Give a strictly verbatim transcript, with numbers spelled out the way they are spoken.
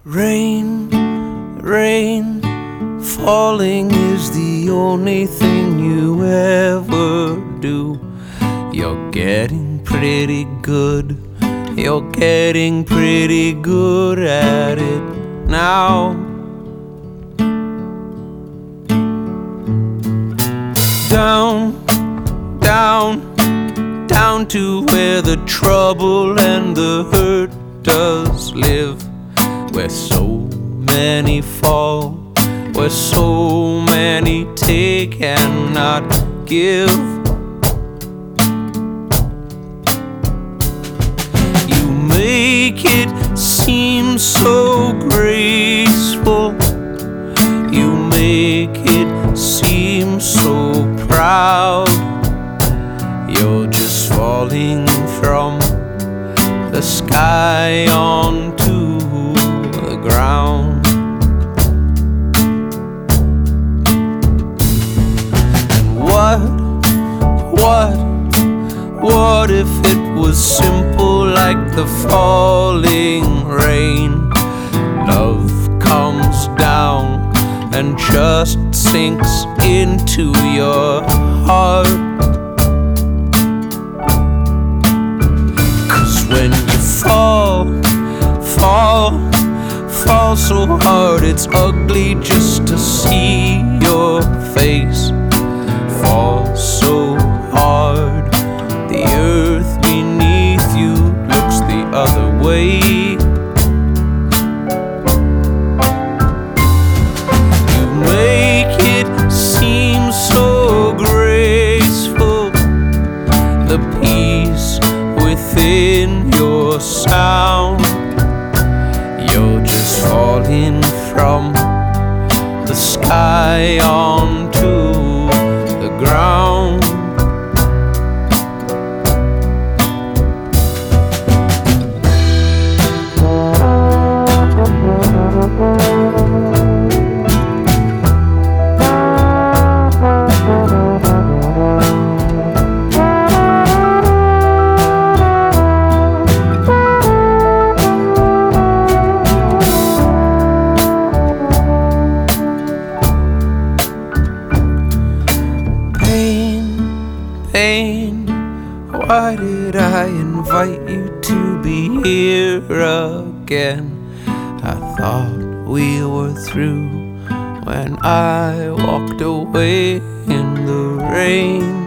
Rain, rain, falling is the only thing you ever do. You're getting pretty good, you're getting pretty good at it now. Down, down, down to where the trouble and the hurt does live, where so many fall, where so many take and not give. You make it seem so graceful, you make it seem so proud. You're just falling from the sky onto the ground. And what, what, what if it was simple like the falling rain? Love comes down and just sinks into your heart. Cause when you fall, fall, fall so hard it's ugly just to see your face. Fall so hard the earth beneath you looks the other way. You make it seem so graceful, the peace within your sound. You're just falling from the sky onto the ground. Pain, why did I invite you to be here again? I thought we were through when I walked away in the rain.